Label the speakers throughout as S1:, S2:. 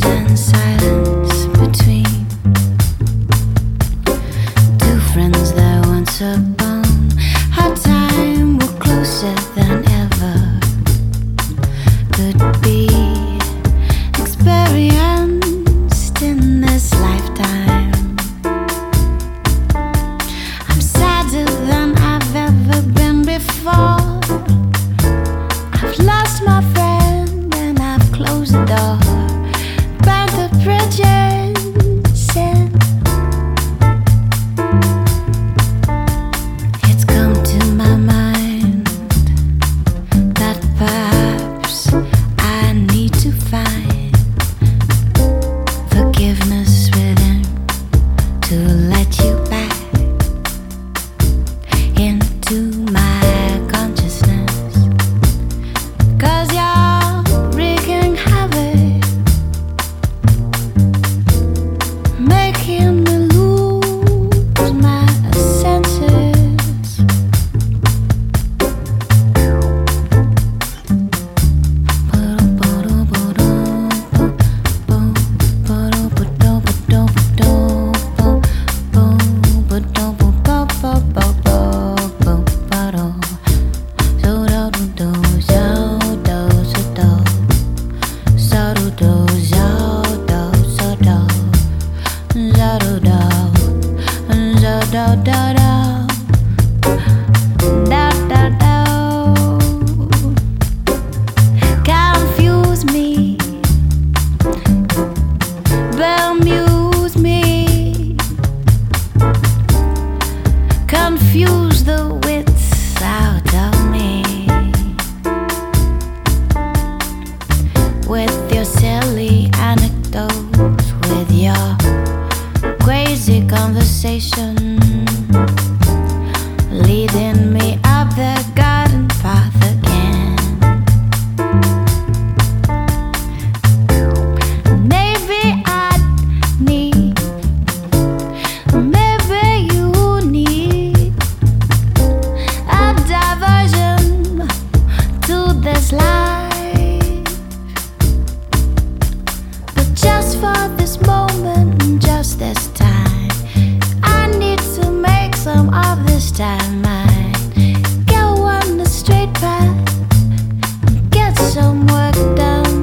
S1: and silence between two friends that once upon a time were closer than ever could be experienced in this lifetime. I'm sadder than I've ever been before. I've lost my friend and I've closed the door, burnt the bridges in. It's come to my mind that perhaps I need to find forgiveness within to let you back into my consciousness. 'Cause you're wreaking havoc, making me lose my senses. Confuse me, bamuse me, confuse the wits out of me with your silly anecdotes, with your crazy conversation, leading me up the garden path again. Maybe I need, maybe you need a diversion to this life, but just for this moment and just this time, I need to make some of this time mine. Go on the straight path and get some work done.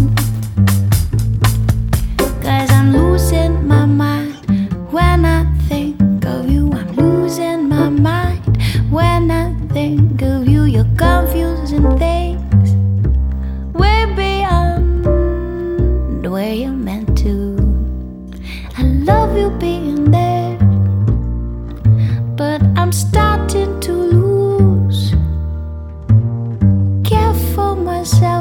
S1: 'Cause I'm losing my mind when I think of you. I'm losing my mind when I think of you. You're confusing things way beyond where you're meant to. I love you being there, but I'm starting to lose care for myself.